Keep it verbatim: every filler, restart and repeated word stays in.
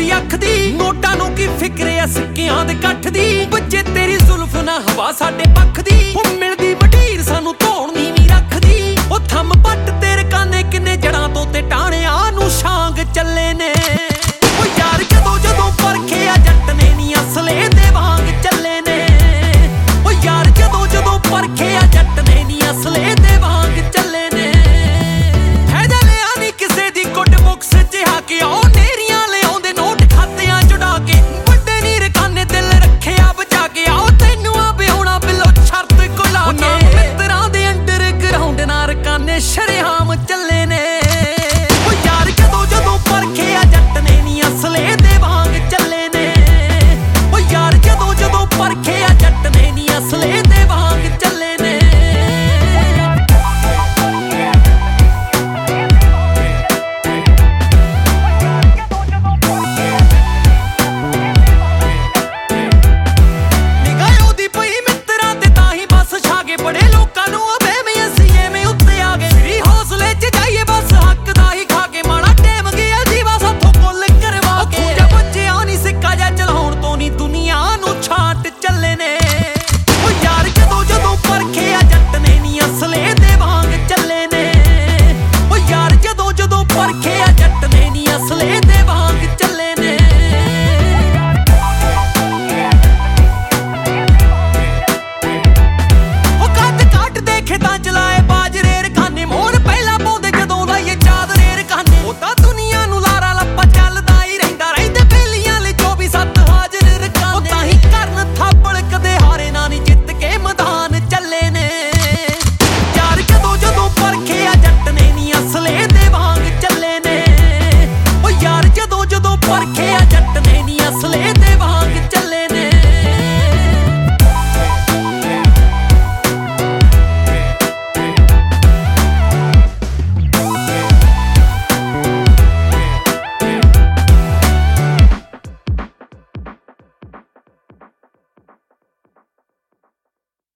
भी अख दी नोटां नूं की फिक्र ऐ सिक्कियां दे कठ दी बच्चे तेरी जुल्फ ना हवा साडे पख दी ओ मिलदी मटीर सानू धौण नीवीं रखदी ओ थम पट तेरे काने किन्ने जड़ां तो ते टाणियां नूं छांग चले ने ओ यार जदों जदों परखिया जट ने नी असले दे वांग चले ने ओ यार जदों जदों परखिया जट ने नी असले दे वांग चले ने फायदा लिया नी किसे दी गुड बुक्स च हाके ओ नेरियां लिआउंदे नोट खातियां चुड़ा के वड्डे नी रकाने दिल रखिया बचा के आओ तैनूं आ बिहोणा बिलो शर्त कोला के मित्तरां दे अंडर ग्राउंड ना रकाने शरेआम चले ने ओ यार जदों जदों परखिया जट ने नी असले दे वांग चले ने ओ यार जदों जदों परखिया जट ने नी असले दे वांग चले ने बड़े लोकां नूं अबेवें असीं एवें उत्ते आ गए श्री हौसले च जाइए बस हक दा ही खा के माड़ा टैम गया जीवा साथों कुल करवा के जा बच्चियां नी सिक्का जा चलाउण तो नी दुनिया नूं छांट चले ने ओ यार जदों जदों परखिया जट ने नी असले दे वांग चले ने ओ यार जदों जदों परखिया जट ने नी असले दे वांग चले ने खेतां चलाए बाजरे रखाने मोर पहला पाउंदे जदों लाइए चादरे रखाने ओ तां दुनिया नूं लारा लप्पा चलदा ही रहिंदा रहिंदे बेलियां ले चौबी सत्त हाजर रखाने ओ तां ही करन थापड़ कदे हारे ना नी जित के मैदान चले ने यार जदों जदों परखिया जट ने नी असले दे वांग चले ने ओ यार जदों जदों परखिया